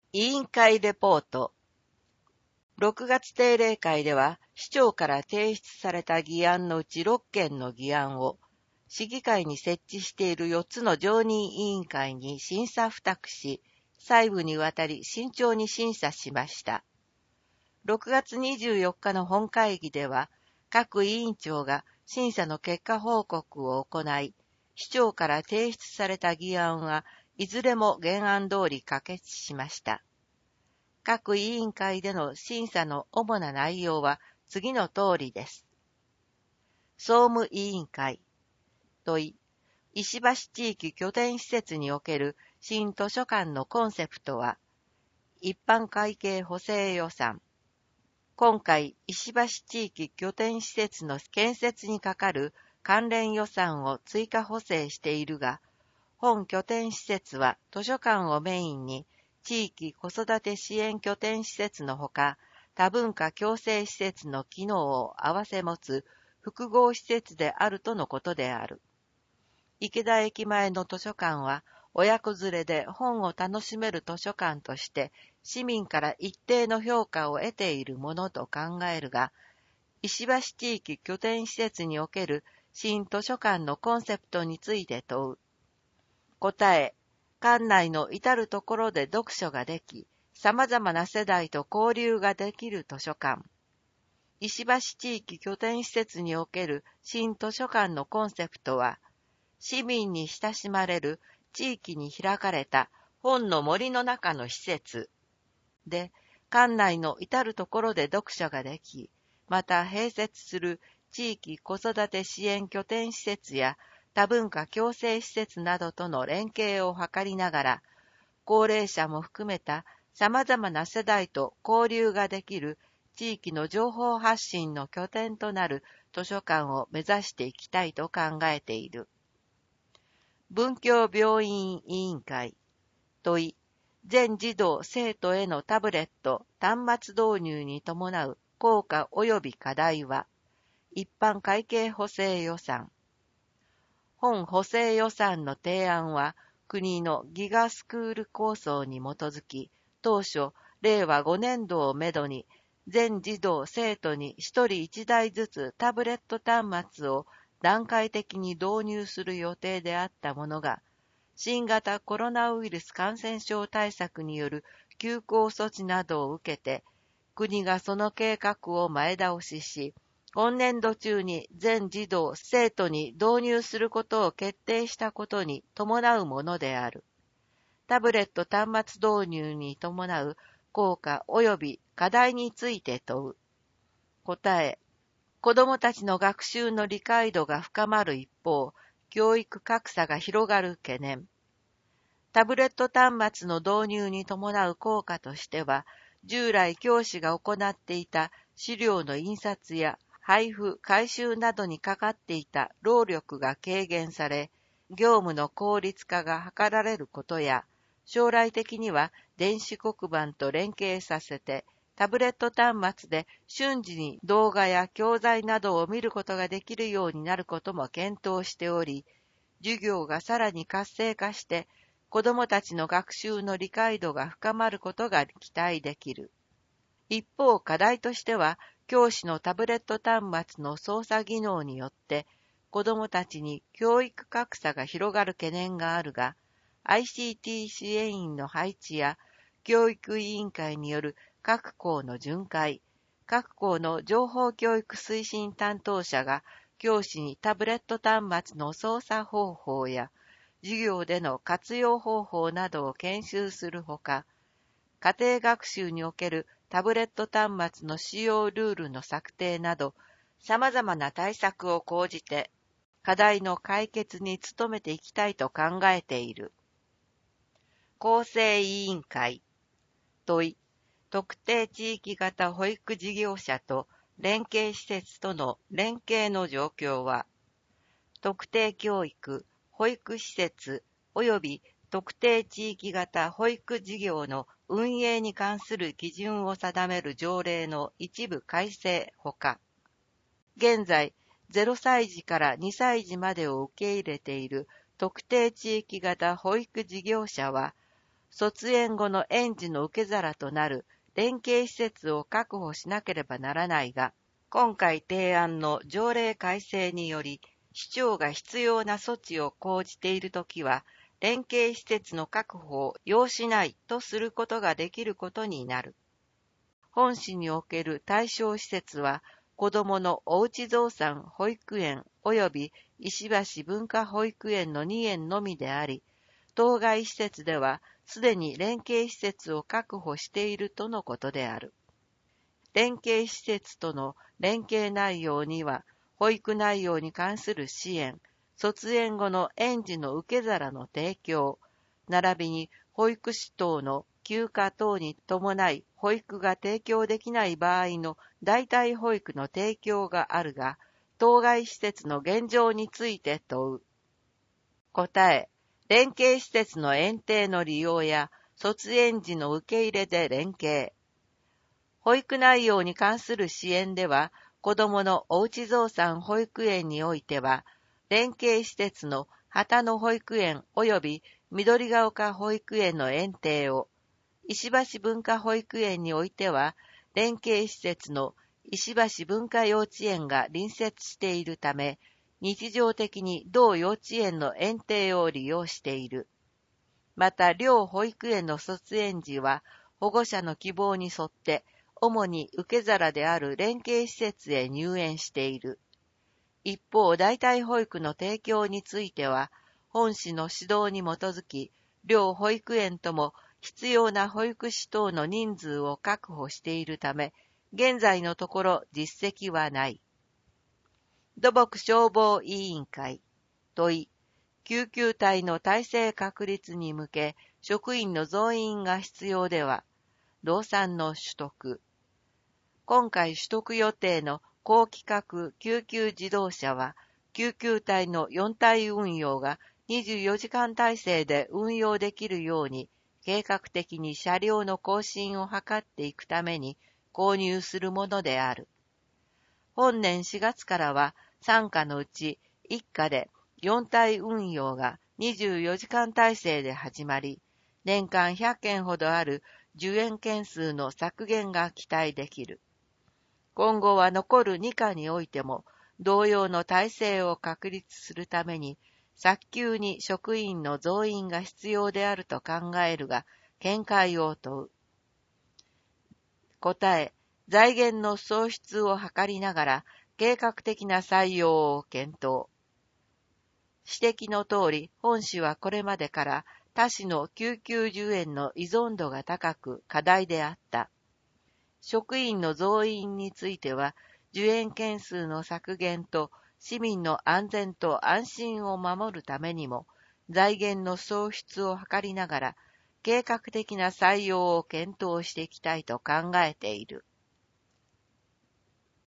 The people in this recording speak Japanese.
委員会レポート。6月定例会では、市長から提出された議案のうち6件の議案を、市議会に設置している4つの常任委員会に審査付託し、細部にわたり慎重に審査しました。6月24日の本会議では、各委員長が審査の結果報告を行い、市長から提出された議案はいずれも原案通り可決しました。各委員会での審査の主な内容は次の通りです。総務委員会。問い。石橋地域拠点施設における新図書館のコンセプトは、一般会計補正予算。今回、石橋地域拠点施設の建設にかかる関連予算を追加補正しているが、本拠点施設は図書館をメインに、地域子育て支援拠点施設のほか、多文化共生施設の機能を併せ持つ複合施設であるとのことである。池田駅前の図書館は、親子連れで本を楽しめる図書館として、市民から一定の評価を得ているものと考えるが、石橋地域拠点施設における新図書館のコンセプトについて問う。答え。館内の至るところで読書ができ、様々な世代と交流ができる図書館。石橋地域拠点施設における新図書館のコンセプトは、市民に親しまれる地域に開かれた本の森の中の施設で、館内の至るところで読書ができ、また併設する地域子育て支援拠点施設や多文化共生施設などとの連携を図りながら、高齢者も含めた様々な世代と交流ができる地域の情報発信の拠点となる図書館を目指していきたいと考えている。文教病院委員会。問い。全児童生徒へのタブレット端末導入に伴う効果及び課題は、一般会計補正予算。本補正予算の提案は、国のギガスクール構想に基づき、当初、令和5年度をめどに、全児童生徒に1人1台ずつタブレット端末を段階的に導入する予定であったものが、新型コロナウイルス感染症対策による休校措置などを受けて、国がその計画を前倒しし、今年度中に全児童生徒に導入することを決定したことに伴うものである。タブレット端末導入に伴う効果及び課題について問う。答え。子どもたちの学習の理解度が深まる一方、教育格差が広がる懸念。タブレット端末の導入に伴う効果としては、従来教師が行っていた資料の印刷や配布、回収などにかかっていた労力が軽減され、業務の効率化が図られることや、将来的には電子黒板と連携させて、タブレット端末で瞬時に動画や教材などを見ることができるようになることも検討しており、授業がさらに活性化して、子どもたちの学習の理解度が深まることが期待できる。一方、課題としては、教師のタブレット端末の操作技能によって、子どもたちに教育格差が広がる懸念があるが、ICT 支援員の配置や、教育委員会による各校の巡回、各校の情報教育推進担当者が、教師にタブレット端末の操作方法や、授業での活用方法などを研修するほか、家庭学習におけるタブレット端末の使用ルールの策定など、様々な対策を講じて、課題の解決に努めていきたいと考えている。構成委員会。問い。特定地域型保育事業者と連携施設との連携の状況は、特定教育、保育施設及び特定地域型保育事業の運営に関する基準を定める条例の一部改正ほか、現在0歳児から2歳児までを受け入れている特定地域型保育事業者は、 卒園後の園児の受け皿となる連携施設を確保しなければならないが、今回提案の条例改正により、市長が必要な措置を講じているときは、連携施設の確保を要しないとすることができることになる。本市における対象施設は、子どものおうち増産保育園及び石橋文化保育園の2園のみであり、当該施設ではすでに連携施設を確保しているとのことである。連携施設との連携内容には、保育内容に関する支援、卒園後の園児の受け皿の提供、並びに保育士等の休暇等に伴い保育が提供できない場合の代替保育の提供があるが、当該施設の現状について問う。答え、連携施設の園庭の利用や卒園児の受け入れで連携。保育内容に関する支援では、子どものおうち増産保育園においては、連携施設の旗野保育園及び緑が丘保育園の園庭を、石橋文化保育園においては、連携施設の石橋文化幼稚園が隣接しているため、日常的に同幼稚園の園庭を利用している。また、両保育園の卒園時は、保護者の希望に沿って、主に受け皿である連携施設へ入園している。一方、代替保育の提供については、本市の指導に基づき、両保育園とも必要な保育士等の人数を確保しているため、現在のところ実績はない。土木消防委員会問い、救急隊の体制確立に向け、職員の増員が必要では、労産の取得。今回取得予定の高規格救急自動車は、救急隊の4隊運用が24時間体制で運用できるように、計画的に車両の更新を図っていくために購入するものである。本年4月からは、3課のうち1課で4隊運用が24時間体制で始まり、年間100件ほどある受援件数の削減が期待できる。今後は残る2課においても、同様の体制を確立するために、早急に職員の増員が必要であると考えるが、見解を問う。答え、財源の創出を図りながら、計画的な採用を検討。指摘の通り、本市はこれまでから他市の救急受援の依存度が高く課題であった。職員の増員については、受援件数の削減と市民の安全と安心を守るためにも、財源の創出を図りながら、計画的な採用を検討していきたいと考えている。